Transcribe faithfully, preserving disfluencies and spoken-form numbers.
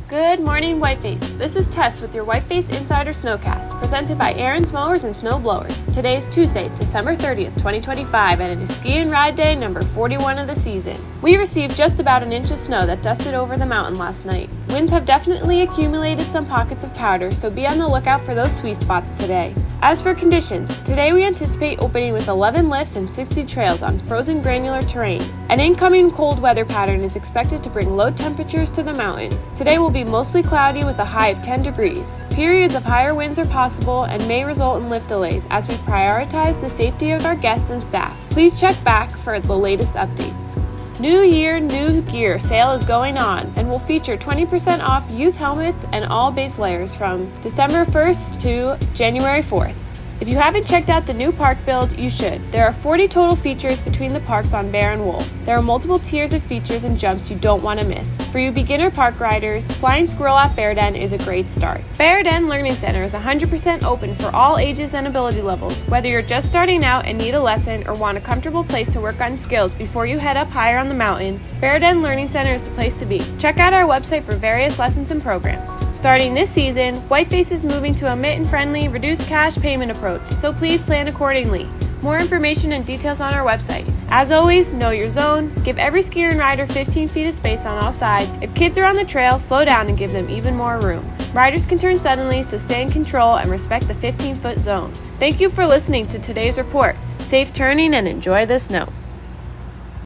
Good morning, Whiteface. This is Tess with your Whiteface Insider Snowcast, presented by Aaron's Mowers and Snow Blowers. Today is Tuesday, December thirtieth, twenty twenty-five, and it is ski and ride day number forty-one of the season. We received just about an inch of snow that dusted over the mountain last night. Winds have definitely accumulated some pockets of powder, so be on the lookout for those sweet spots today. As for conditions, today we anticipate opening with eleven lifts and sixty trails on frozen granular terrain. An incoming cold weather pattern is expected to bring low temperatures to the mountain. Today will be mostly cloudy with a high of ten degrees. Periods of higher winds are possible and may result in lift delays as we prioritize the safety of our guests and staff. Please check back for the latest updates. New Year, New Gear sale is going on and will feature twenty percent off youth helmets and all base layers from December first to January fourth. If you haven't checked out the new park build, you should. There are forty total features between the parks on Bear and Wolf. There are multiple tiers of features and jumps you don't want to miss. For you beginner park riders, Flying Squirrel at Bear Den is a great start. Bear Den Learning Center is one hundred percent open for all ages and ability levels. Whether you're just starting out and need a lesson or want a comfortable place to work on skills before you head up higher on the mountain, Bear Den Learning Center is the place to be. Check out our website for various lessons and programs. Starting this season, Whiteface is moving to a mitten-friendly, reduced cash payment approach, so please plan accordingly. More information and details on our website. As always, know your zone, give every skier and rider fifteen feet of space on all sides. If kids are on the trail, slow down and give them even more room. Riders can turn suddenly, so stay in control and respect the fifteen-foot zone. Thank you for listening to today's report. Safe turning and enjoy the snow.